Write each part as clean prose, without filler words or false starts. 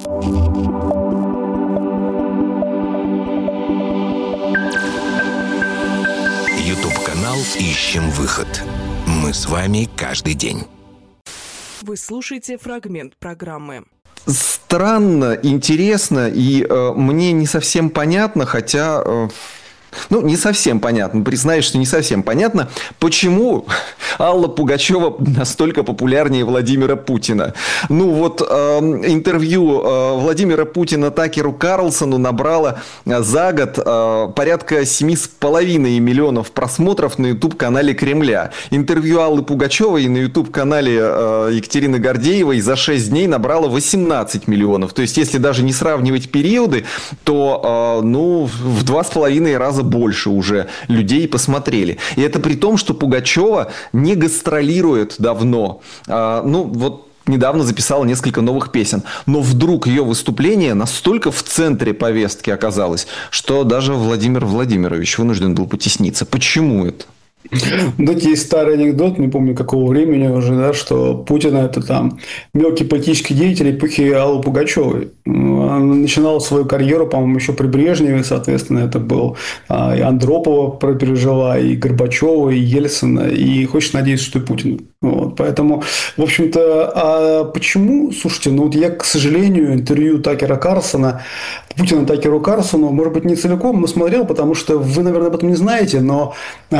YouTube-канал «Ищем выход». Мы с вами каждый день. Вы слушаете фрагмент программы. Странно, интересно и мне не совсем понятно, хотя... не совсем понятно, признаюсь, что не совсем понятно, почему Алла Пугачева настолько популярнее Владимира Путина. Интервью Владимира Путина Такеру Карлсону набрало за год порядка 7,5 миллионов просмотров на YouTube-канале Кремля. Интервью Аллы Пугачевой на YouTube-канале Екатерины Гордеевой за 6 дней набрало 18 миллионов. То есть, если даже не сравнивать периоды, то в 2,5 раза больше уже людей посмотрели. И это при том, что Пугачева не гастролирует давно. Недавно записала несколько новых песен. Но вдруг ее выступление настолько в центре повестки оказалось, что даже Владимир Владимирович вынужден был потесниться. Почему это? Есть старый анекдот, не помню какого времени уже, что Путин – это там мелкий политический деятель эпохи Аллы Пугачевой. Он начинал свою карьеру, по-моему, еще при Брежневе, соответственно, это был и Андропова пережила, и Горбачева, и Ельцина, и хочешь надеяться, что и Путин. Поэтому, в общем-то, почему? Слушайте, я, к сожалению, интервью Такера Карлсона, Путина Такеру Карлсону, может быть, не целиком, но смотрел, потому что вы, наверное, об этом не знаете, но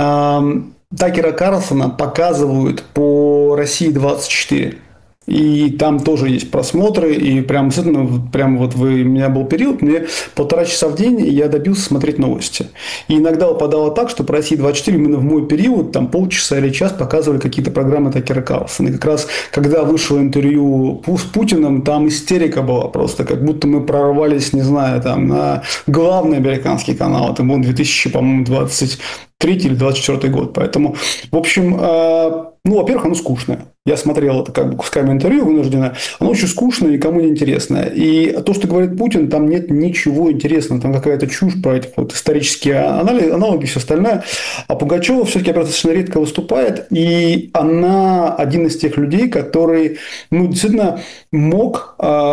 Такера Карлсона показывают по России-24. И там тоже есть просмотры, и у меня был период, мне 1,5 часа в день я добился смотреть новости. И иногда выпадало так, что по России-24 именно в мой период, там полчаса или час показывали какие-то программы Такера Карлсона. И как раз, когда вышло интервью с Путиным, там истерика была просто, как будто мы прорвались, не знаю, там на главный американский канал, это был 2023 или 2024 год. Поэтому, в общем, во-первых, оно скучное. Я смотрел это кусками интервью вынужденно. Оно очень скучное, никому не интересно. И то, что говорит Путин, там нет ничего интересного. Там какая-то чушь про эти исторические аналоги и все остальное. А Пугачева все-таки достаточно редко выступает. И она один из тех людей, который действительно мог...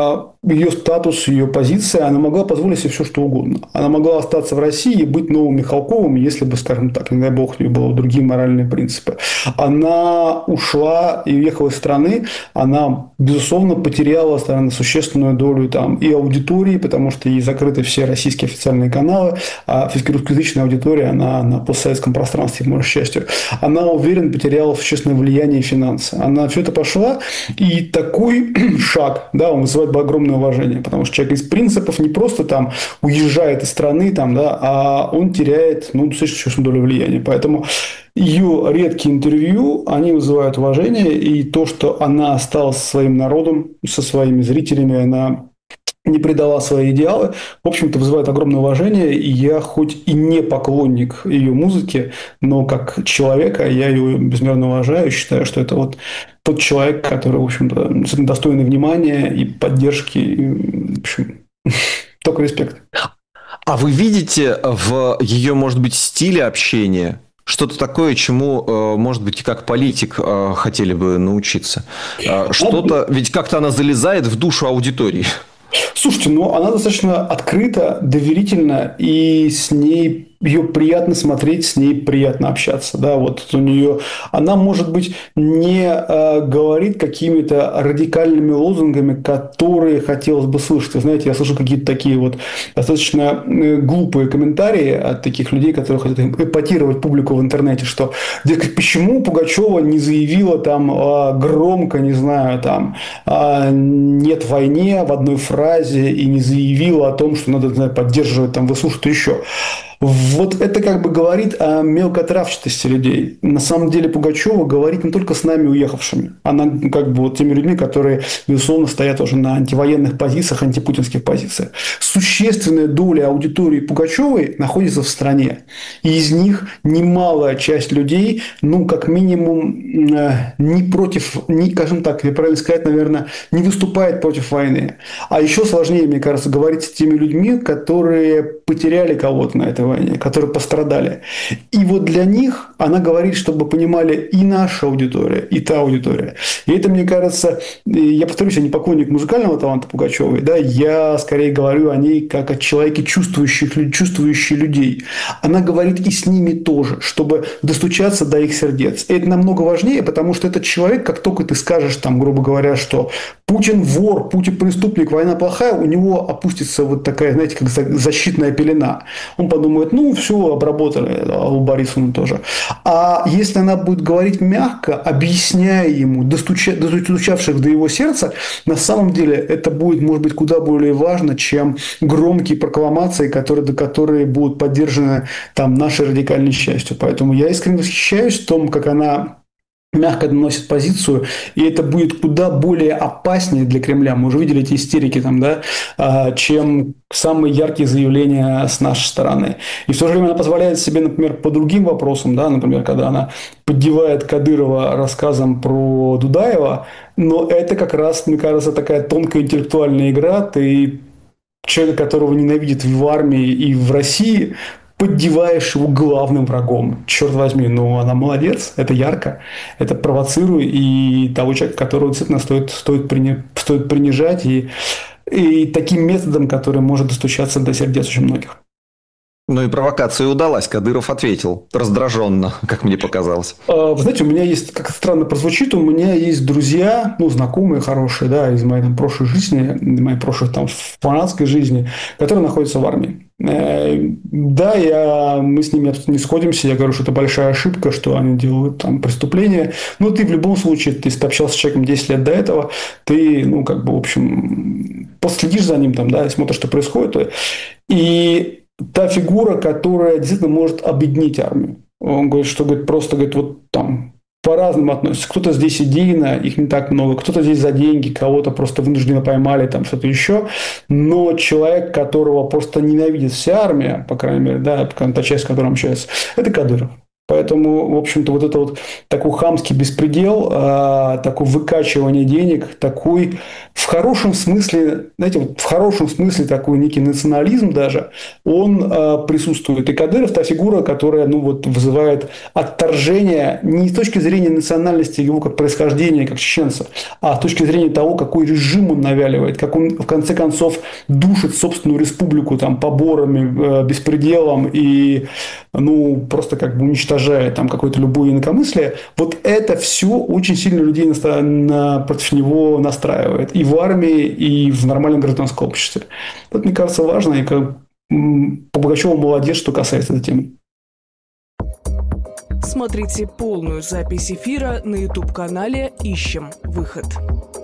Ее статус, ее позиция, она могла позволить себе все, что угодно. Она могла остаться в России и быть новым Михалковым, если бы, скажем так, не дай бог, у нее были другие моральные принципы. Она ушла и уехала из страны. Она, безусловно, потеряла существенную долю и аудитории, потому что ей закрыты все российские официальные каналы, а все-таки русскоязычная аудитория, она на постсоветском пространстве, к моему счастью. Она, уверен, потеряла существенное влияние и финансы. Она все это пошла, и такой шаг, он вызывает огромное уважение, потому что человек из принципов не просто там уезжает из страны, а он теряет достаточно существенную долю влияния. Поэтому ее редкие интервью, они вызывают уважение, и то, что она осталась со своим народом, со своими зрителями, она не предала свои идеалы, в общем-то, вызывает огромное уважение, и я хоть и не поклонник ее музыки, но как человека я ее безмерно уважаю, считаю, что это тот человек, который, в общем-то, достойный внимания и поддержки, и, в общем, только респект. А вы видите в ее, может быть, стиле общения что-то такое, чему, может быть, как политик хотели бы научиться? Что-то, ведь как-то она залезает в душу аудитории. Слушайте, она достаточно открыта, доверительна, и с ней ее приятно смотреть, с ней приятно общаться. У нее она, может быть, не говорит какими-то радикальными лозунгами, которые хотелось бы слышать. Вы знаете, я слышу какие-то такие достаточно глупые комментарии от таких людей, которые хотят эпатировать публику в интернете, что, почему Пугачева не заявила громко, не знаю, нет войне в одной фразе и не заявила о том, что надо поддерживать выслушать еще. Это говорит о мелкотравчатости людей. На самом деле Пугачева говорит не только с нами уехавшими. Она теми людьми, которые, безусловно, стоят уже на антивоенных позициях, антипутинских позициях. Существенная доля аудитории Пугачевой находится в стране. И из них немалая часть людей, как минимум, не против, скажем так, я правильно сказать, наверное, не выступает против войны. А еще сложнее, мне кажется, говорить с теми людьми, которые потеряли кого-то на этой войне. войне, которые пострадали. И вот для них она говорит, чтобы понимали и наша аудитория, и та аудитория. И это, мне кажется, я повторюсь, я не поклонник музыкального таланта Пугачевой, да, я скорее говорю о ней как о человеке, чувствующих людей. Она говорит и с ними тоже, чтобы достучаться до их сердец. И это намного важнее, потому что этот человек, как только ты скажешь, там, грубо говоря, что Путин вор, Путин преступник, война плохая, у него опустится вот такая, знаете, как защитная пелена. Он подумает, ну, все, обработали, Аллу Борисовну тоже. А если она будет говорить мягко, объясняя ему, достучавших до его сердца, на самом деле это будет, может быть, куда более важно, чем громкие прокламации, которые будут поддержаны там, нашей радикальной частью. Поэтому я искренне восхищаюсь том, как она мягко доносит позицию, и это будет куда более опаснее для Кремля. Мы уже видели эти истерики там, да, чем самые яркие заявления с нашей стороны. И в то же время она позволяет себе, например, по другим вопросам, да, например, когда она поддевает Кадырова рассказом про Дудаева, но это как раз, мне кажется, такая тонкая интеллектуальная игра. Ты человека, которого ненавидят в армии и в России, поддеваешь его главным врагом. Черт возьми, ну она молодец, это ярко, это провоцирует, и того человека, которого действительно стоит принижать, и таким методом, который может достучаться до сердец очень многих. Ну и провокация удалась. Кадыров ответил раздраженно, как мне показалось. Вы знаете, у меня есть, как странно прозвучит, у меня есть друзья, ну, знакомые хорошие, да, из моей там, прошлой жизни, моей прошлой там фанатской жизни, которые находятся в армии. Да, мы с ними не сходимся, я говорю, что это большая ошибка, что они делают там преступления, но ты в любом случае, если ты общался с человеком 10 лет до этого, ты, ну, как бы, в общем, последишь за ним там, да, смотришь, что происходит, и та фигура, которая действительно может объединить армию. Он говорит, что просто вот там по-разному относятся. Кто-то здесь идейно, их не так много, кто-то здесь за деньги, кого-то просто вынужденно поймали, там что-то еще. Но человек, которого просто ненавидит вся армия, по крайней мере, да, та часть, с которой он общается, это Кадыров. Поэтому, в общем-то, вот это вот такой хамский беспредел, такое выкачивание денег, такой в хорошем смысле, знаете, вот в хорошем смысле такой некий национализм даже, он присутствует. И Кадыров та фигура, которая, ну, вот, вызывает отторжение не с точки зрения национальности его как происхождения, как чеченца, а с точки зрения того, какой режим он навяливает, как он, в конце концов, душит собственную республику там, поборами, беспределом и, ну, просто как бы уничтожает там какое-то любое инакомыслие, вот это все очень сильно людей против него настраивает. И в армии, и в нормальном гражданском обществе. Это, мне кажется, важно. И как Пугачева молодец, что касается этой темы. Смотрите полную запись эфира на YouTube-канале «Ищем выход».